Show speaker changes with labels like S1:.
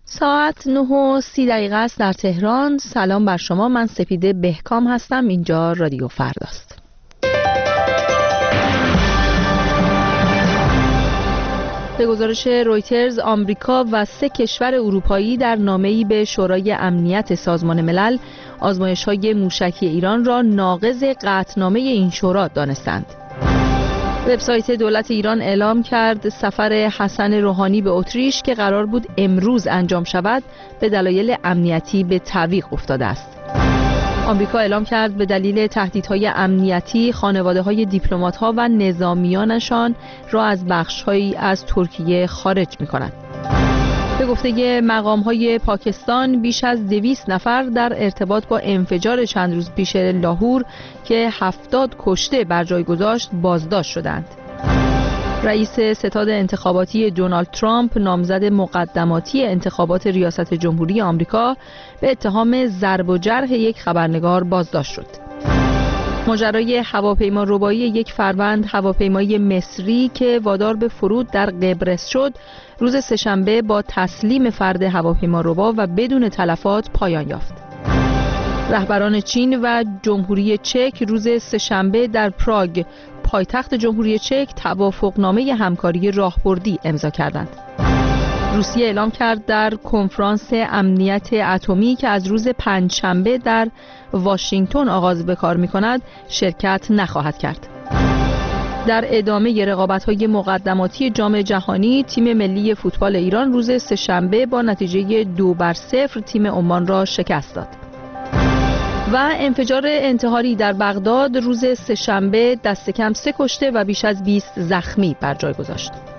S1: ساعت 9:30 است در تهران. سلام بر شما، من سپیده بهکام هستم. اینجا رادیو فرداست. به گزارش رویترز، آمریکا و 3 کشور اروپایی در نامه‌ای به شورای امنیت سازمان ملل آزمایش‌های موشکی ایران را ناقض قطعنامه این شورا دانستند. وبسایت دولت ایران اعلام کرد سفر حسن روحانی به اتریش که قرار بود امروز انجام شود به دلایل امنیتی به تعویق افتاده است. آمریکا اعلام کرد به دلیل تهدیدهای امنیتی خانواده‌های دیپلمات‌ها و نظامیانشان را از بخش‌هایی از ترکیه خارج می‌کند. به گفته مقام‌های پاکستان بیش از 200 نفر در ارتباط با انفجار چند روز پیش لاهور که 70 کشته بر جای گذاشت بازداشت شدند. رئیس ستاد انتخاباتی دونالد ترامپ، نامزد مقدماتی انتخابات ریاست جمهوری آمریکا، به اتهام ضرب و جرح یک خبرنگار بازداشت شد. ماجرای هواپیما ربایی 1 فروند هواپیمای مصری که وادار به فرود در قبرس شد، روز سه‌شنبه با تسلیم فرد هواپیما ربا و بدون تلفات پایان یافت. رهبران چین و جمهوری چک روز سه‌شنبه در پراگ، پایتخت جمهوری چک، توافقنامه همکاری راهبردی امضا کردند. روسیه اعلام کرد در کنفرانس امنیت اتمی که از روز پنجشنبه در واشنگتن آغاز به کار می‌کند شرکت نخواهد کرد. در ادامه رقابت‌های مقدماتی جام جهانی، تیم ملی فوتبال ایران روز سه‌شنبه با نتیجه 2-0 تیم عمان را شکست داد. و انفجار انتحاری در بغداد روز سه‌شنبه دست کم 3 کشته و بیش از 20 زخمی بر جای گذاشت.